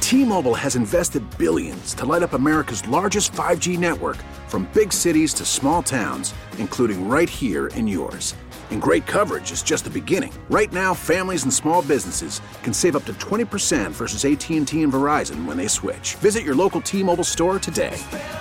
T-Mobile has invested billions to light up America's largest 5G network, from big cities to small towns, including right here in yours. And great coverage is just the beginning. Right now, families and small businesses can save up to 20% versus AT&T and Verizon when they switch. Visit your local T-Mobile store today.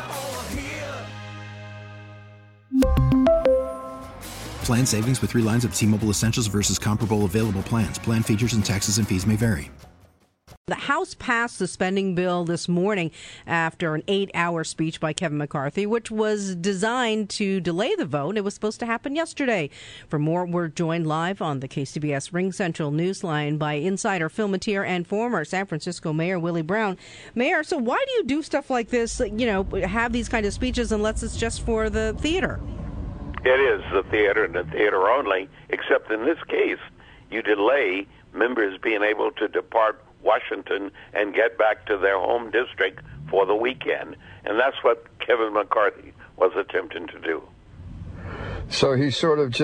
Plan savings with 3 lines of T-Mobile Essentials versus comparable available plans. Plan features and taxes and fees may vary. The House passed the spending bill this morning after an 8-hour speech by Kevin McCarthy, which was designed to delay the vote. It was supposed to happen yesterday. For more, we're joined live on the KCBS Ring Central Newsline by insider, filmmaker, and former San Francisco Mayor Willie Brown. Mayor, so why do you do stuff like this, have these kind of speeches unless it's just for the theater? It is the theater and the theater only, except in this case, you delay members being able to depart Washington and get back to their home district for the weekend. And that's what Kevin McCarthy was attempting to do. So he sort of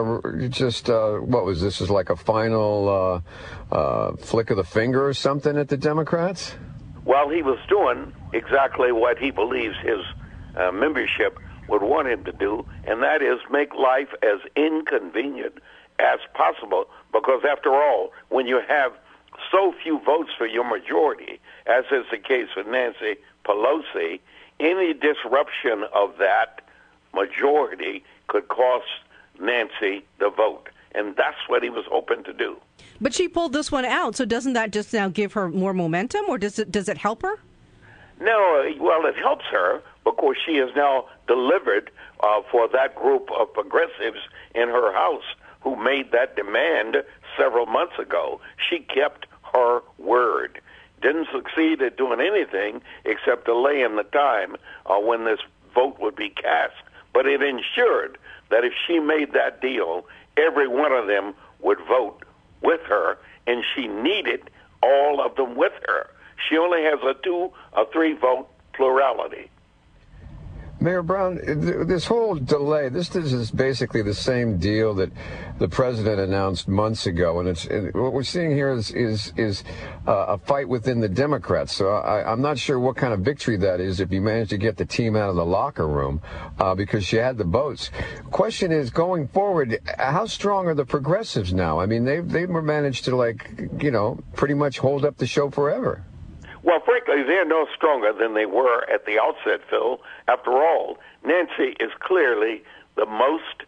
what was this? Is like a final flick of the finger or something at the Democrats? Well, he was doing exactly what he believes his membership would want him to do, and that is make life as inconvenient as possible. Because after all, when you have so few votes for your majority, as is the case with Nancy Pelosi, any disruption of that majority could cost Nancy the vote. And that's what he was hoping to do. But she pulled this one out, so doesn't that just now give her more momentum, or does it help her? No, well, it helps her because she has now delivered for that group of progressives in her House who made that demand several months ago. She kept her word. Didn't succeed at doing anything except delaying the time when this vote would be cast. But it ensured that if she made that deal, every one of them would vote with her, and she needed all of them with her. She only has a 2 or 3 vote plurality. Mayor Brown, this whole delay, this is basically the same deal that the president announced months ago, and what we're seeing here is a fight within the Democrats. So I'm not sure what kind of victory that is if you manage to get the team out of the locker room because she had the votes. Question is, going forward, how strong are the progressives now? I mean, they've managed to pretty much hold up the show forever. Well, frankly, they're no stronger than they were at the outset, Phil. After all, Nancy is clearly the most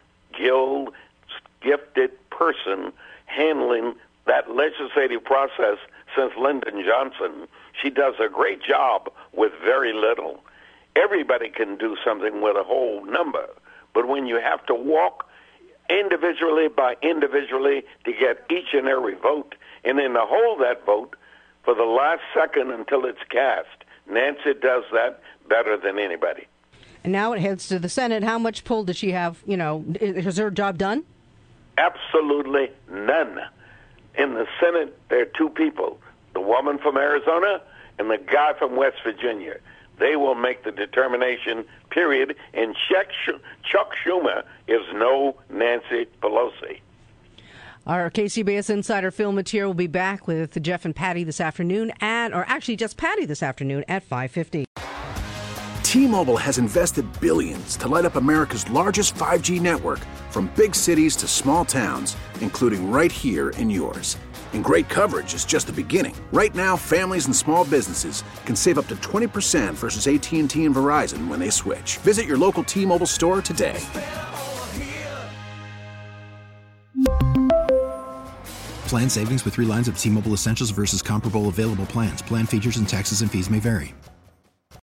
gifted person handling that legislative process since Lyndon Johnson. She does a great job with very little. Everybody can do something with a whole number, but when you have to walk individually by individually to get each and every vote, and then to hold that vote for the last second until it's cast, Nancy does that better than anybody. And now it heads to the Senate. How much pull does she have? Is her job done? Absolutely none. In the Senate, there are 2 people, the woman from Arizona and the guy from West Virginia. They will make the determination, period. And Chuck Schumer is no Nancy Pelosi. Our KCBS Insider Film Material will be back with Jeff and Patty this afternoon, just Patty this afternoon at 5:50. T-Mobile has invested billions to light up America's largest 5G network, from big cities to small towns, including right here in yours. And great coverage is just the beginning. Right now, families and small businesses can save up to 20% versus AT&T and Verizon when they switch. Visit your local T-Mobile store today. Plan savings with 3 lines of T-Mobile Essentials versus comparable available plans. Plan features and taxes and fees may vary.